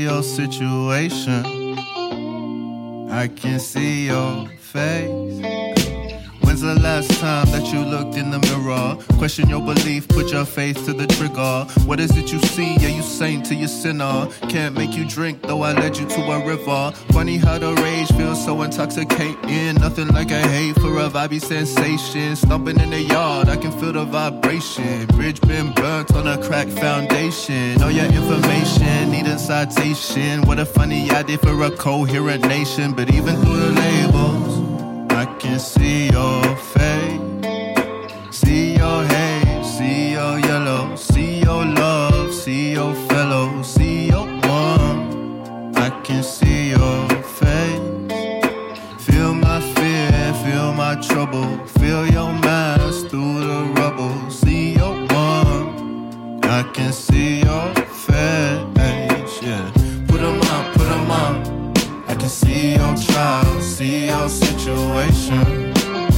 your situation. I can see your face. When's the last time that you looked in the mirror? Question your belief, put your faith to the trigger. What is it you see? Yeah, you saint to your sinner. Can't make you drink, though I led you to a river. Funny how the rage feels so intoxicating. Nothing like a hate for a vibey sensation. Stomping in the yard, I can feel the vibration. Bridge been burnt on a cracked foundation. All your information, need a citation. What a funny idea for a coherent nation. But even through the labels, I can see your face, see your hate, see your yellow, see your love, see your fellow, see your one. I can see your face, feel my fear, feel my trouble, feel your mask through the rubble, see your one. I can see your face, yeah. Put 'em up. I can see your trial, see your situation.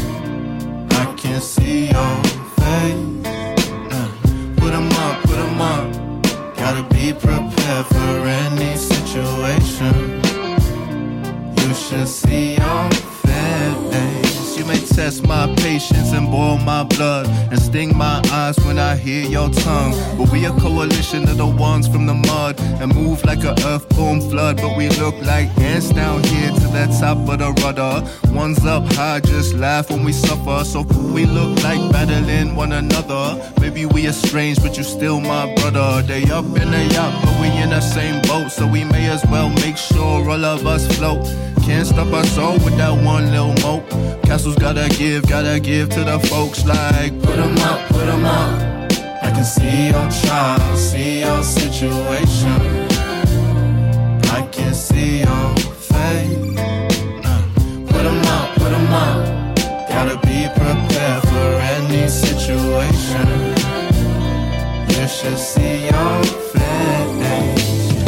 I can see your face. Put 'em up. Gotta be prepared for any situation. You should see your face. You may test my patience and boil my blood and sting my eyes when I hear your tongue. But we a coalition of the ones from the mud and move like a earthborn flood. But we look like ants down here to the top of the rudder. Ones up high just laugh when we suffer. So we look like battling one another. Maybe we estranged, but you still my brother. They up in the yacht, but we in the same boat. So we may as well make sure all of us float. Can't stop us all with that one little moat. Castles gotta give to the folks like put 'em up. I can see your trial, see your situation. I can see your face. Put 'em up. Gotta be prepared for any situation. You should see your face.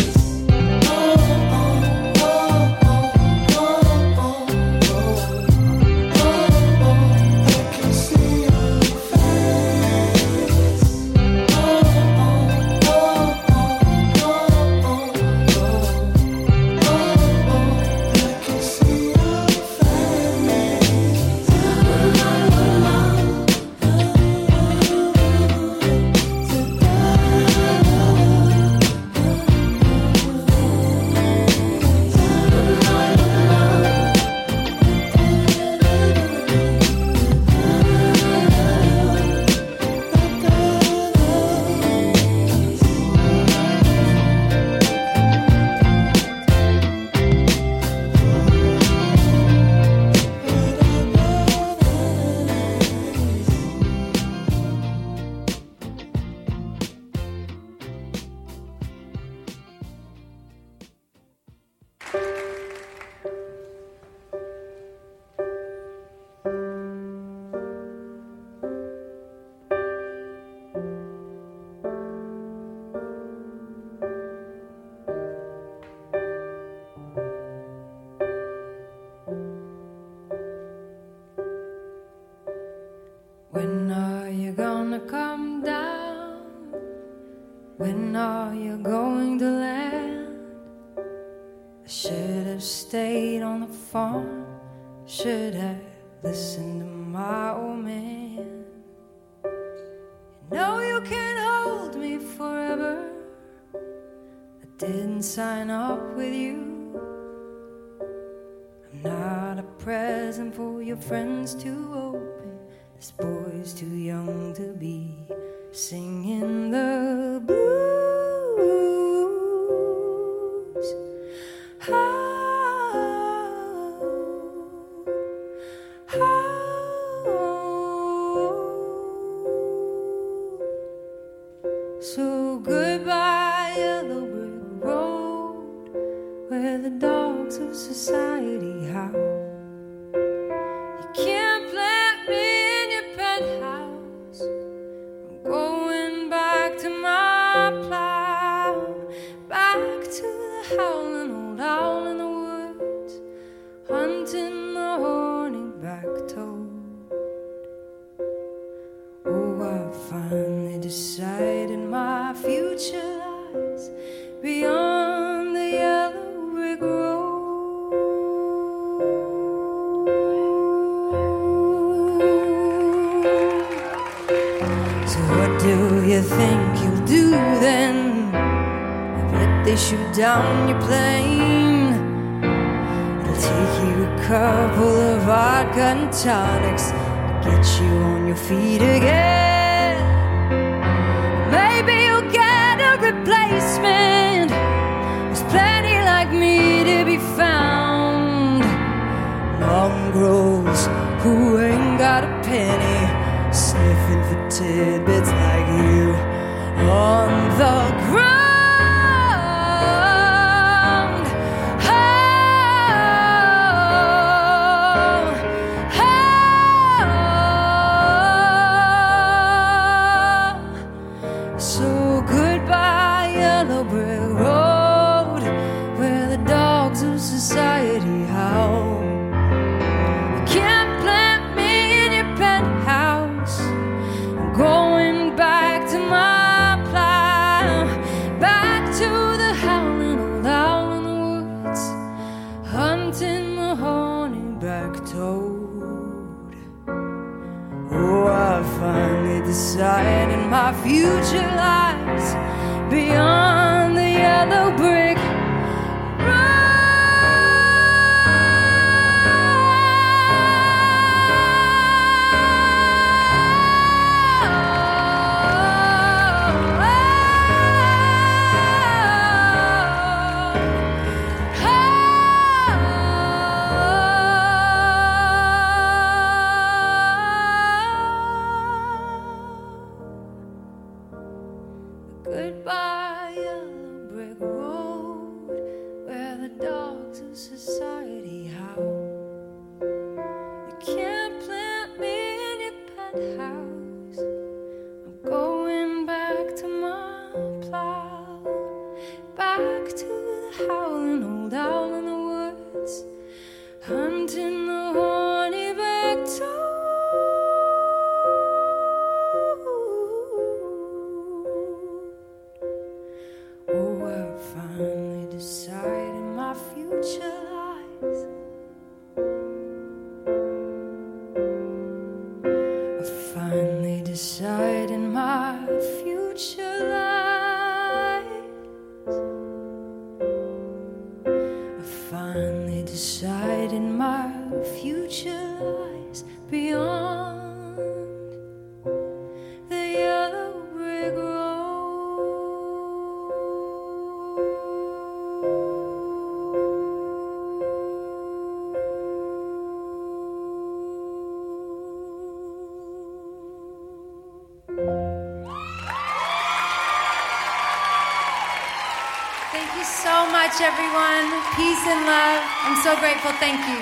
When are you gonna come down? When are you going to land? I should have stayed on the farm, should have listened to my old man. You know you can't hold me forever. I didn't sign up with you. I'm not a present for your friends to open. This boy's too young to be singing the blues. So goodbye, yellow brick road, where the dogs of society howl. You can't plant me in your penthouse. I'm going back to my plow, back to the howling old owl in the woods, hunting the horny-back toad. Oh, I finally decided my future lies beyond the So what do you think you'll do then? I bet they shoot down your plane. It'll take you a couple of vodka and tonics to get you on your feet again. Maybe you'll get a replacement. There's plenty like me to be found. Mongrels who ain't got a penny, sniffing for tidbits like you on the ground. So goodbye, yellow brick road, where the dogs of society howl. You can't plant me in your penthouse. I'm going back to my plow, back to the howling old owl in the woods, hunting the horny-back toad. Oh, I finally decided my future lies beyond the yellow brick Goodbye, yellow brick road, where the dogs of society howl. You can't plant me in your penthouse. I'm going back to my plow, back to the howling old owl in the woods, hunting the horny-back toad. Oh, I finally decided my future lies. I finally decided my future lies. I finally decided my future lies beyond the yellow brick road. Thank you so much, everyone. Peace and love. I'm so grateful. Thank you.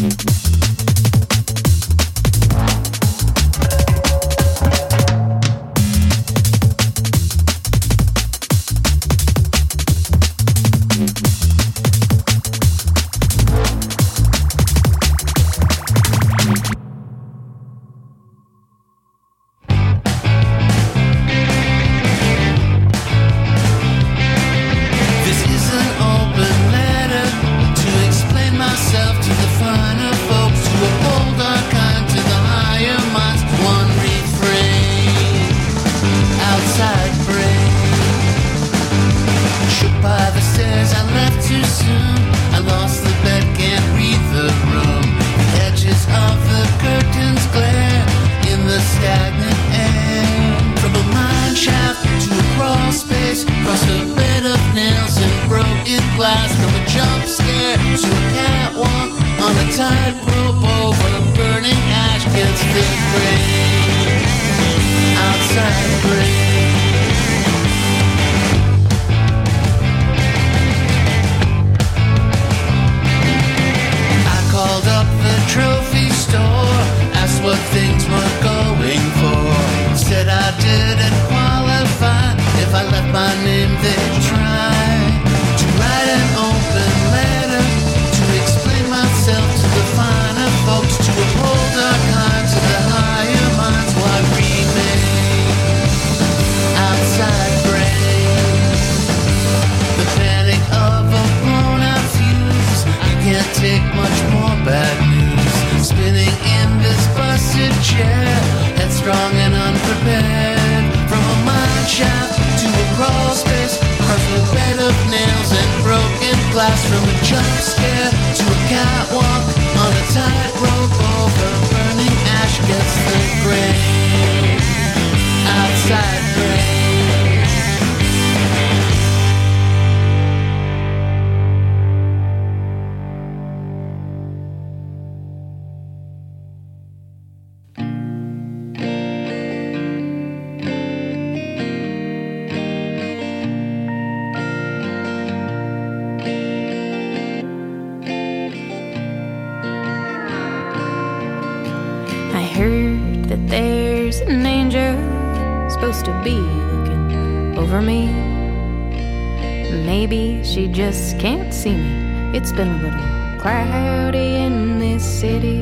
Just can't see me. It's been a little cloudy in this city,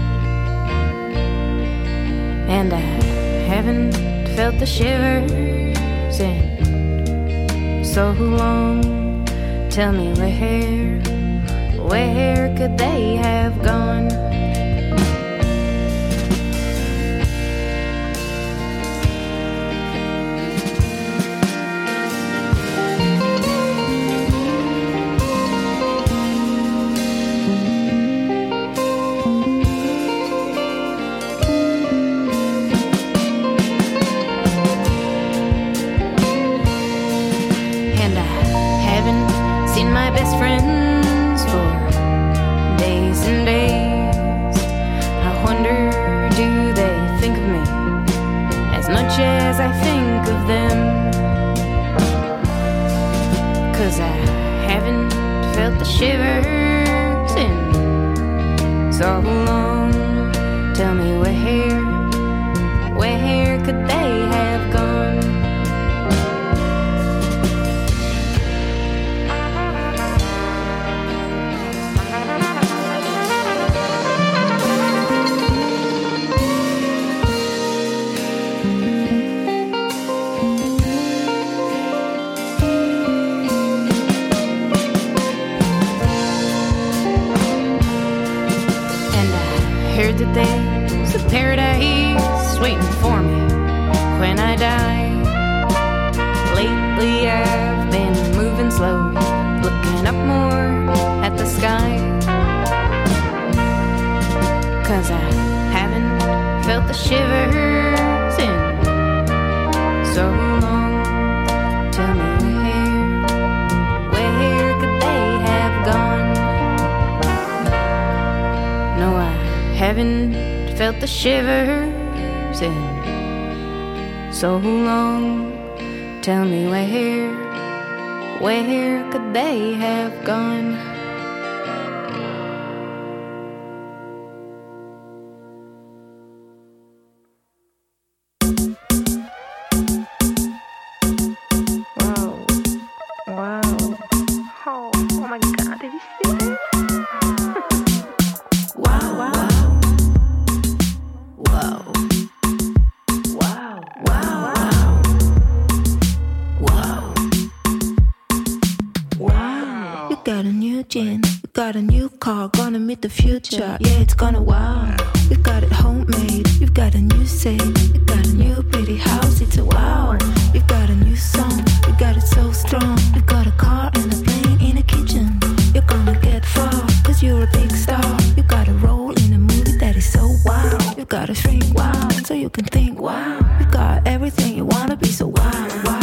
and I haven't felt the shivers in so long. Tell me where could they have gone? Felt the shivers in so long. Tell me where could they have gone? future. Yeah, it's gonna wow. You've got it homemade. You've got a new set. You've got a new pretty house. It's a wow. You've got a new song. You got it so strong. You've got a car and a plane in a kitchen. You're gonna get far, cause you're a big star. You got a role in a movie that is so wow. You gotta shrink wow, so you can think wow. You got everything you wanna be, so wow, wow.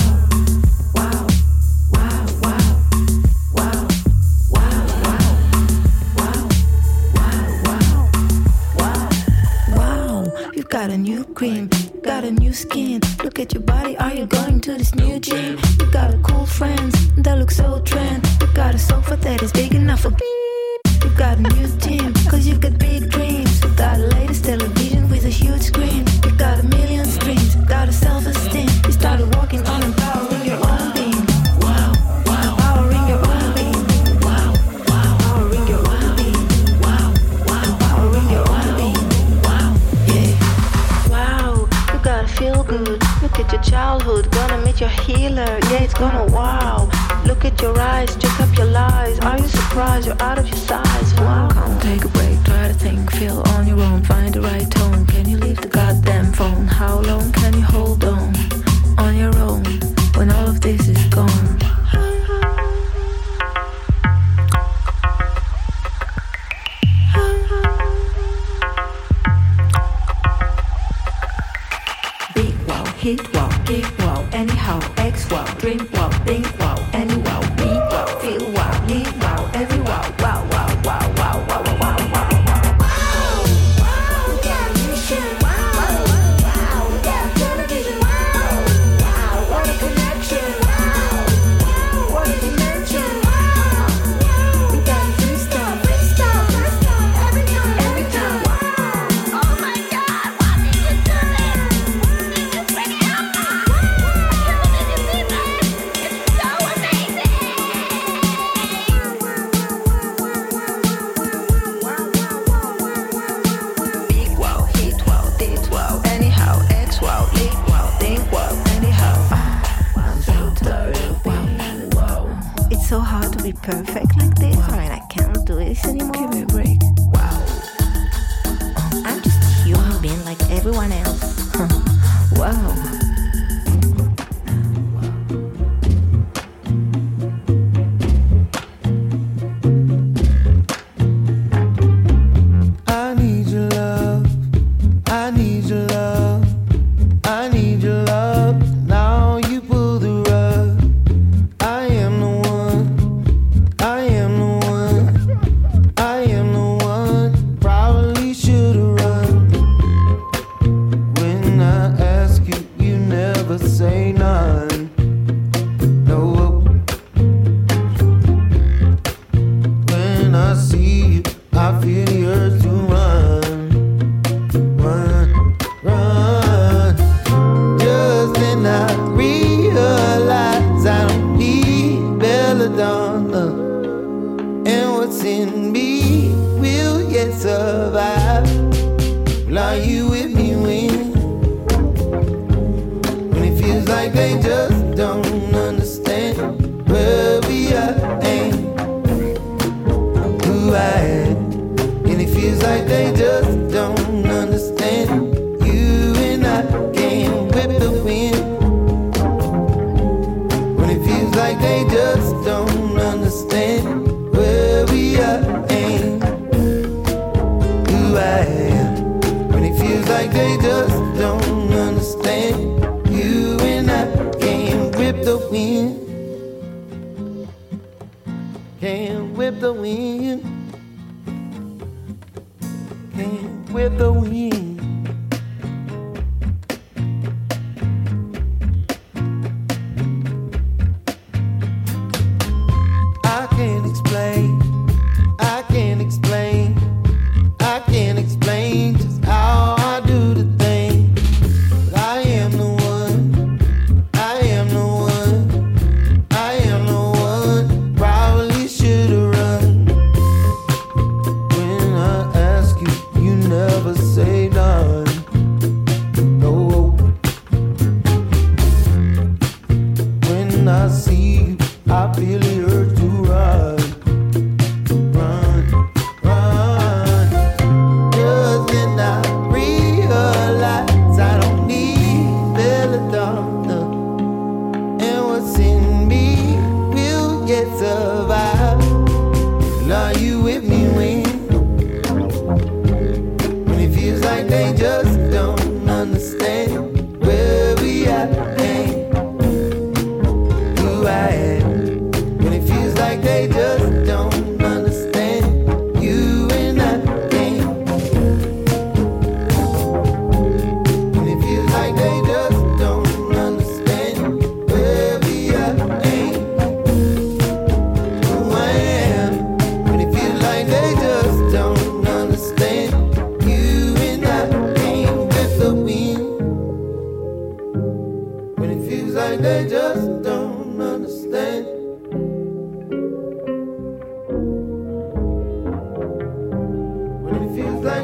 Got a new cream, got a new skin. Look at your body, are you going to this new gym? You got a cool friends that look so trend. You got a sofa that is big enough for beep. You got a new gym, cause you got big dreams. You got a latest television with a huge screen. You got a million streams, got a self-esteem. You started walking on empowering your own being. Wow, wow, powering your own being. Wow, wow, powering your own being. Wow, wow, powering your own being. Wow, yeah. Wow, you gotta feel good. Look at your childhood, gonna meet your healer. Yeah, it's gonna wow. Look at your eyes, check up your lies. Are you surprised you're out of your size? Wow. Come take a break, try to think, feel on your own. Find the right tone, can you leave the goddamn phone? How long can you hold on your own, when all of this is gone? Big wow, hit wow, give wow, anyhow, X wow, drink wow, think wow, any wow, be wow, feel wow, live wow, every wow, wow, wow, wow, wow, wow, wow, wow, wow. So hard to be perfect like this. Wow. I mean, I can't do this anymore. Give me a break. Wow. I'm just a human being like everyone else. Wow. Say no.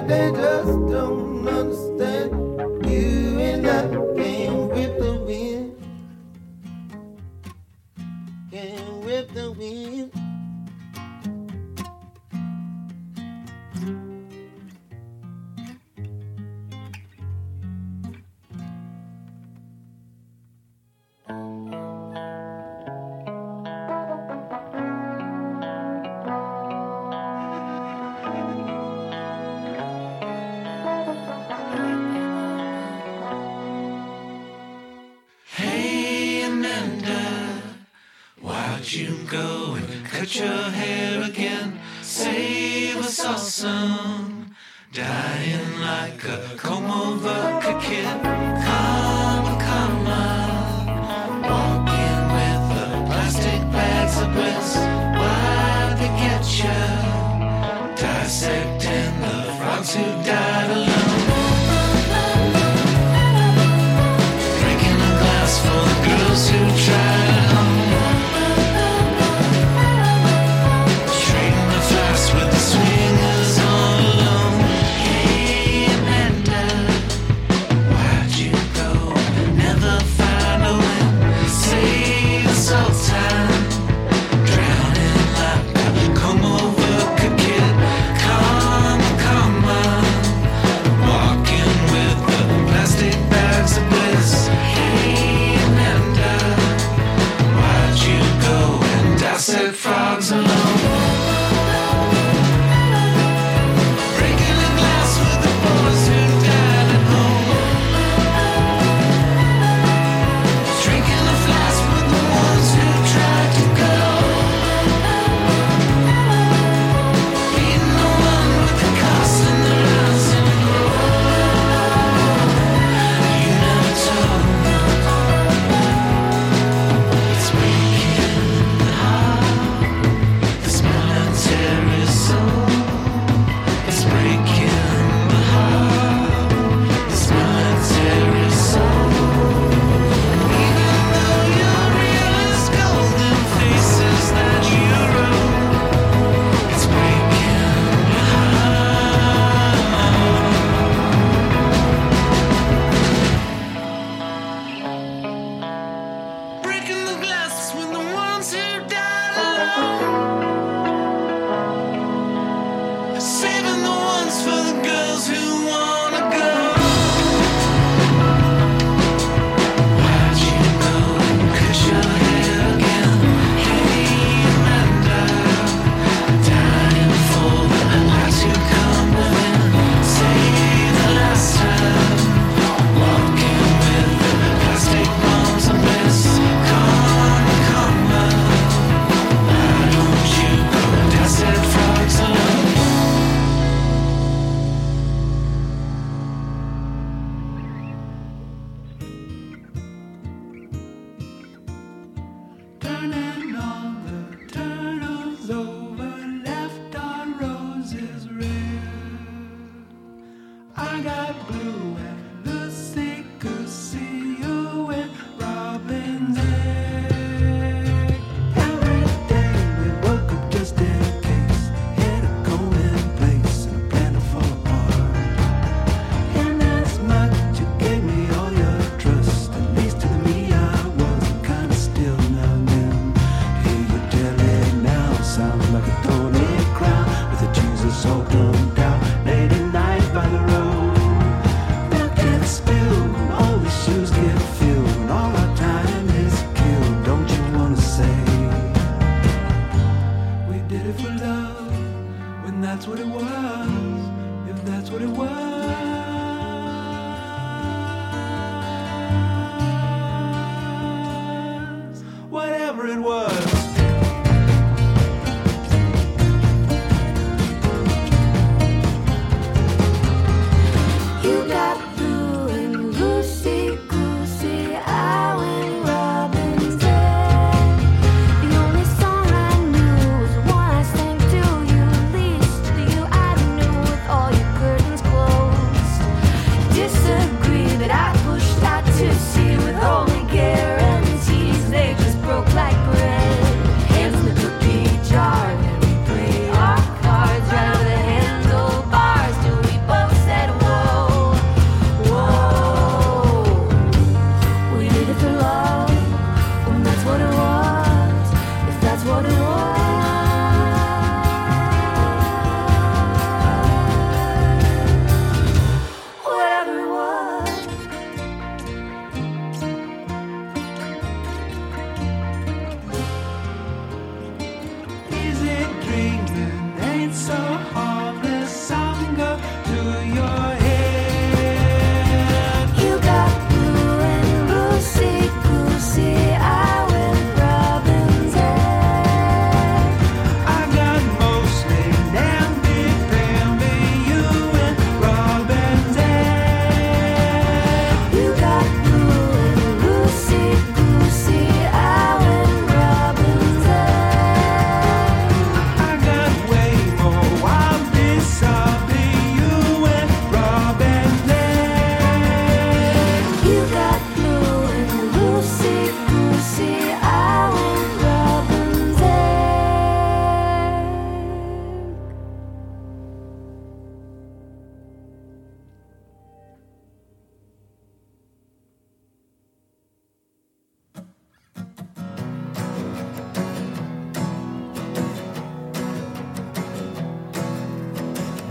they just don't understand. You and I came with the wind. Came with the wind. You go and cut your hair again. Save us all some. Dying like a comb-over kid. Come on. Walking with the plastic bags of bliss. Why'd they get you? Dissecting the frogs who died alone. Breaking a glass for the girls who tried at home. With the swingers all alone. Hey Amanda, why'd you go? Never find a way. Save us all time. Drowning like a comb-over kid. Come on. Walking with the plastic bags of bliss. Hey Amanda, why'd you go and dissect frogs alone?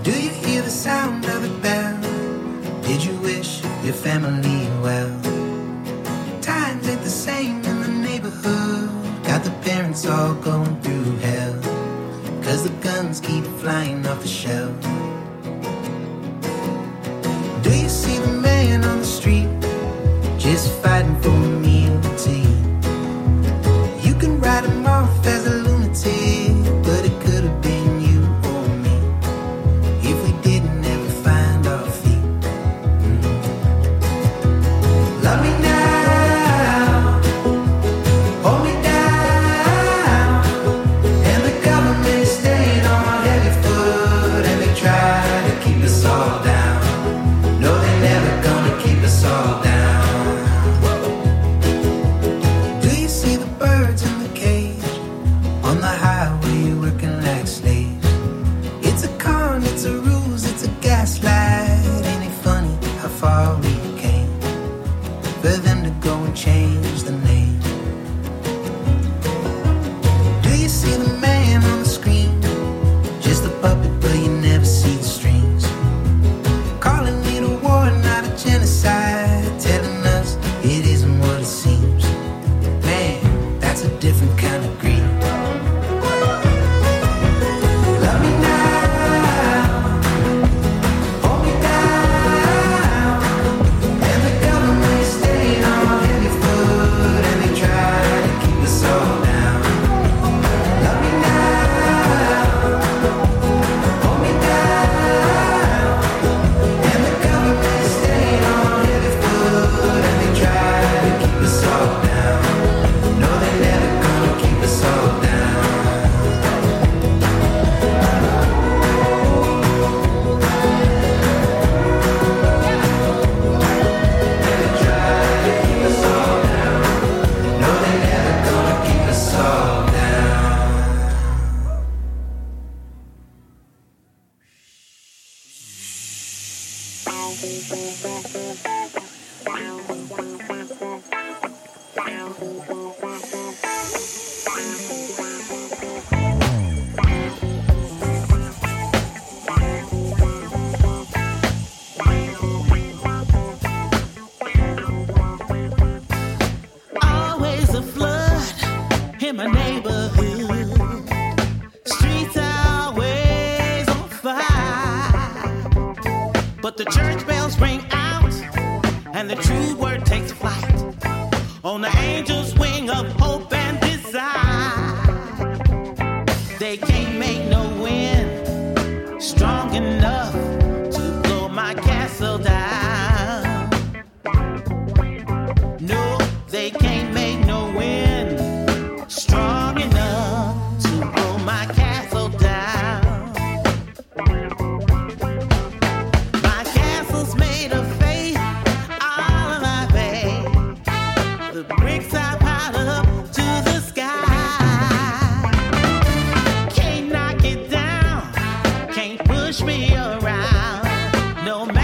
Do you hear the sound of a bell? Did you wish your family well? Times ain't the same in the neighborhood. Got the parents all going through hell, 'cause the guns keep flying off the shelf. Do you see the man on the street just fighting for a meal to eat? You can write him off as a lunatic, but it could have been you or me if we didn't ever find our feet. Love me now, hold me down, and the government is staying on our heavy foot, and they try to keep us all down. No, they're never gonna keep us all down. Do you see the birds in the cage on the highway working like slaves? It's a con, it's a ruse, it's a gaslight. Ain't it funny how far we came for them to go and change the name? Do you see the man on the screen? Just a puppet, but you never see the strings. Calling it a war, not a genocide. Telling us it isn't what it seems. Man, that's a different kind of greed. Love me now, hold me down, and the government is staying on our heavy foot, and they try to keep us all down. Love me now, hold me down, and the government is staying on our heavy foot, and they try to keep us all down. No, they're never gonna keep us all down. They try to keep us all down. No, they're never gonna keep us all down. Always a flood in my neighborhood. Streets are always on fire. But the church bells ring out and the true word takes flight on the angel's wing of hope and desire. They can't make no wind strong enough to blow my castle down. No, they can't make no wind strong enough to blow my castle down. My castle's made of faith, all of my faith. The bricks I piled up to the sky. Can't knock it down, can't push me around. No